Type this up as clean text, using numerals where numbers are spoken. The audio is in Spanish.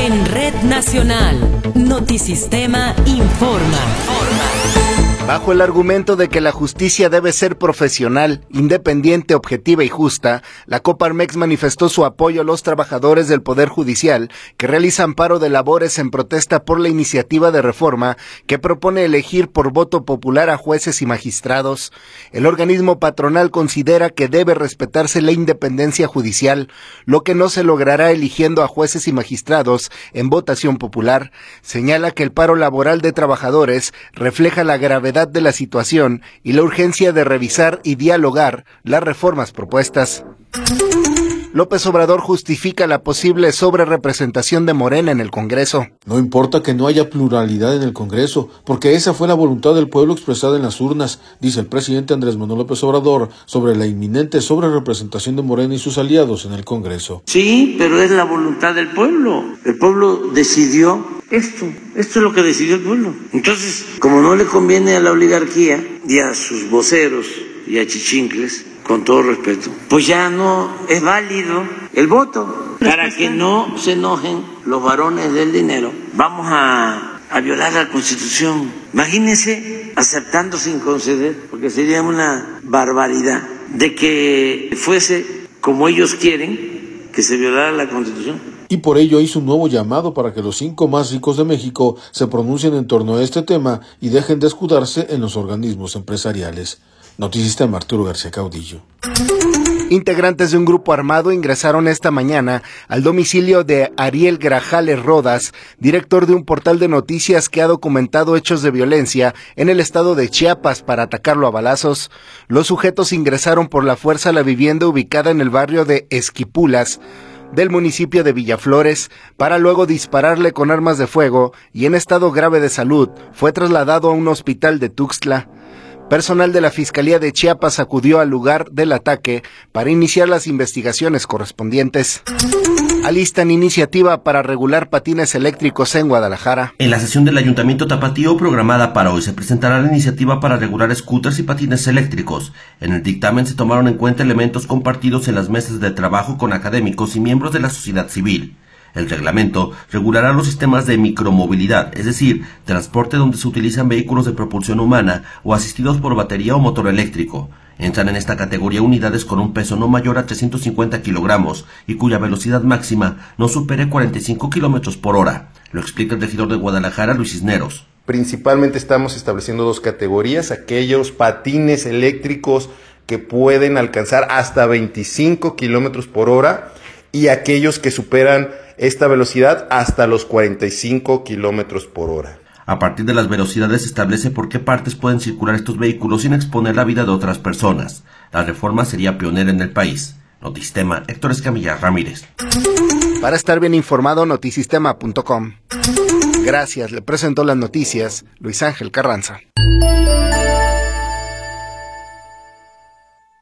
En Red Nacional, Notisistema informa. Bajo el argumento de que la justicia debe ser profesional, independiente, objetiva y justa, la Coparmex manifestó su apoyo a los trabajadores del Poder Judicial que realizan paro de labores en protesta por la iniciativa de reforma que propone elegir por voto popular a jueces y magistrados. El organismo patronal considera que debe respetarse la independencia judicial, lo que no se logrará eligiendo a jueces y magistrados en votación popular. Señala que el paro laboral de trabajadores refleja la gravedad de la situación y la urgencia de revisar y dialogar las reformas propuestas. López Obrador justifica la posible sobrerepresentación de Morena en el Congreso. No importa que no haya pluralidad en el Congreso, porque esa fue la voluntad del pueblo expresada en las urnas, dice el presidente Andrés Manuel López Obrador sobre la inminente sobrerepresentación de Morena y sus aliados en el Congreso. Sí, pero es la voluntad del pueblo. El pueblo decidió esto es lo que decidió el pueblo. Entonces, como no le conviene a la oligarquía y a sus voceros y a chichincles, con todo respeto, pues ya no es válido el voto. Para que no se enojen los varones del dinero, vamos a violar la Constitución. Imagínense aceptando sin conceder, porque sería una barbaridad de que fuese como ellos quieren que se violara la Constitución. Y por ello hizo un nuevo llamado para que los 5 más ricos de México se pronuncien en torno a este tema y dejen de escudarse en los organismos empresariales. Notisistema, Arturo García Caudillo. Integrantes de un grupo armado ingresaron esta mañana al domicilio de Ariel Grajales Rodas, director de un portal de noticias que ha documentado hechos de violencia en el estado de Chiapas, para atacarlo a balazos. Los sujetos ingresaron por la fuerza a la vivienda ubicada en el barrio de Esquipulas del municipio de Villaflores, para luego dispararle con armas de fuego, y en estado grave de salud fue trasladado a un hospital de Tuxtla. Personal de la Fiscalía de Chiapas acudió al lugar del ataque para iniciar las investigaciones correspondientes. Alistan iniciativa para regular patines eléctricos en Guadalajara. En la sesión del Ayuntamiento Tapatío programada para hoy se presentará la iniciativa para regular scooters y patines eléctricos. En el dictamen se tomaron en cuenta elementos compartidos en las mesas de trabajo con académicos y miembros de la sociedad civil. El reglamento regulará los sistemas de micromovilidad, es decir, transporte donde se utilizan vehículos de propulsión humana o asistidos por batería o motor eléctrico. Entran en esta categoría unidades con un peso no mayor a 350 kilogramos y cuya velocidad máxima no supere 45 kilómetros por hora. Lo explica el regidor de Guadalajara, Luis Cisneros. Principalmente estamos estableciendo 2 categorías, aquellos patines eléctricos que pueden alcanzar hasta 25 kilómetros por hora y aquellos que superan esta velocidad hasta los 45 kilómetros por hora. A partir de las velocidades se establece por qué partes pueden circular estos vehículos sin exponer la vida de otras personas. La reforma sería pionera en el país. Notisistema, Héctor Escamilla Ramírez. Para estar bien informado, notisistema.com. Gracias, le presentó las noticias Luis Ángel Carranza.